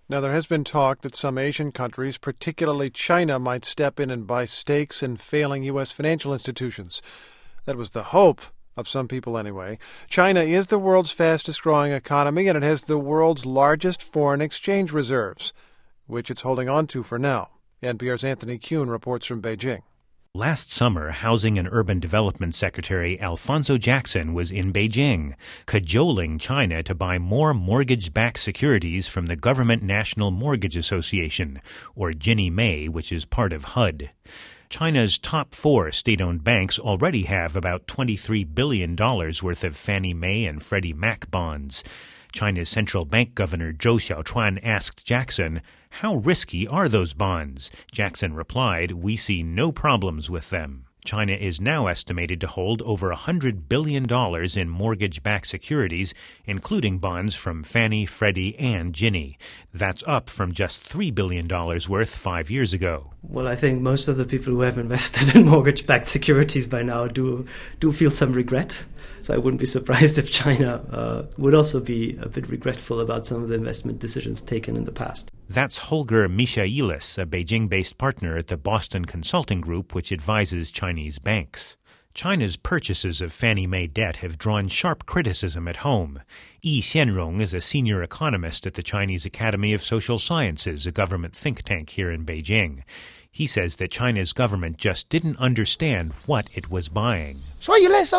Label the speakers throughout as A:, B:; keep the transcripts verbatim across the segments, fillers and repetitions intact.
A: Now, there has been talk that some Asian countries, particularly China, might step in and buy stakes in failing U S financial institutions. That was the hope of some people anyway. China is the world's fastest-growing economy, and it has the world's largest foreign exchange reserves, which it's holding on to for now. N P R's Anthony Kuhn reports from Beijing.
B: Last summer, Housing and Urban Development Secretary Alphonso Jackson was in Beijing, cajoling China to buy more mortgage-backed securities from the Government National Mortgage Association, or Ginnie Mae, which is part of H U D. China's top four state-owned banks already have about twenty-three billion dollars worth of Fannie Mae and Freddie Mac bonds. China's central bank governor Zhou Xiaochuan asked Jackson, "How risky are those bonds?" Jackson replied, "We see no problems with them." China is now estimated to hold over one hundred billion dollars in mortgage-backed securities, including bonds from Fannie, Freddie, and Ginnie. That's up from just three billion dollars worth five years ago.
C: Well, I think most of the people who have invested in mortgage-backed securities by now do do feel some regret. So I wouldn't be surprised if China uh, would also be a bit regretful about some of the investment decisions taken in the past.
B: That's Holger Michaelis, a Beijing-based partner at the Boston Consulting Group, which advises Chinese banks. China's purchases of Fannie Mae debt have drawn sharp criticism at home. Yi Xianrong is a senior economist at the Chinese Academy of Social Sciences, a government think tank here in Beijing. He says that China's government just didn't understand what it was buying.
D: At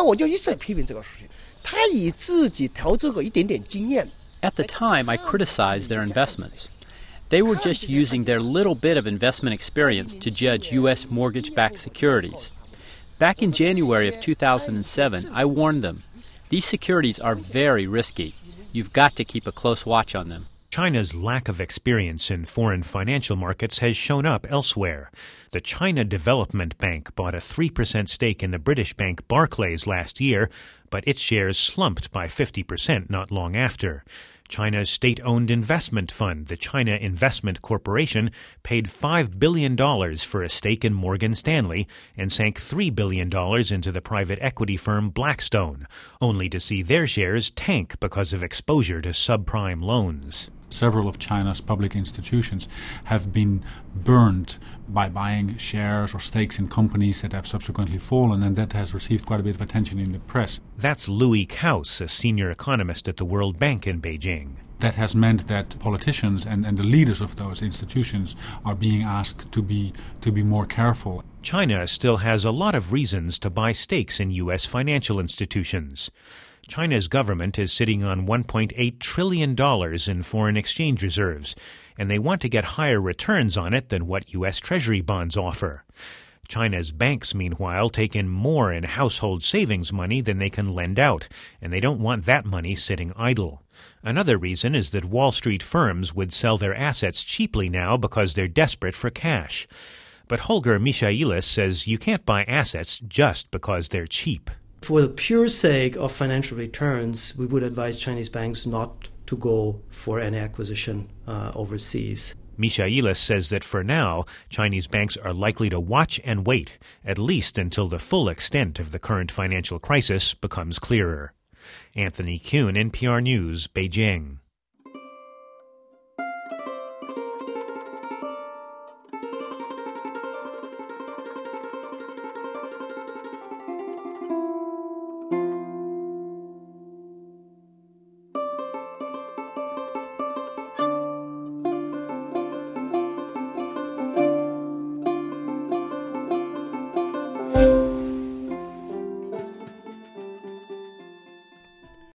E: the time, I criticized their investments. They were just using their little bit of investment experience to judge U S mortgage-backed securities. Back in January of two thousand seven, I warned them, these securities are very risky. You've got to keep a close watch on them.
B: China's lack of experience in foreign financial markets has shown up elsewhere. The China Development Bank bought a three percent stake in the British bank Barclays last year, but its shares slumped by fifty percent not long after. China's state-owned investment fund, the China Investment Corporation, paid five billion dollars for a stake in Morgan Stanley and sank three billion dollars into the private equity firm Blackstone, only to see their shares tank because of exposure to subprime loans.
F: Several of China's public institutions have been burned by buying shares or stakes in companies that have subsequently fallen, and that has received quite a bit of attention in the press.
B: That's Louis Kaus, a senior economist at the World Bank in Beijing.
F: That has meant that politicians and, and the leaders of those institutions are being asked to be to be more careful.
B: China still has a lot of reasons to buy stakes in U S financial institutions. China's government is sitting on one point eight trillion dollars in foreign exchange reserves, and they want to get higher returns on it than what U S Treasury bonds offer. China's banks, meanwhile, take in more in household savings money than they can lend out, and they don't want that money sitting idle. Another reason is that Wall Street firms would sell their assets cheaply now because they're desperate for cash. But Holger Michaelis says you can't buy assets just because they're cheap.
C: For the pure sake of financial returns, we would advise Chinese banks not to go for any acquisition uh, overseas.
B: Michaelis says that for now, Chinese banks are likely to watch and wait, at least until the full extent of the current financial crisis becomes clearer. Anthony Kuhn, N P R News, Beijing.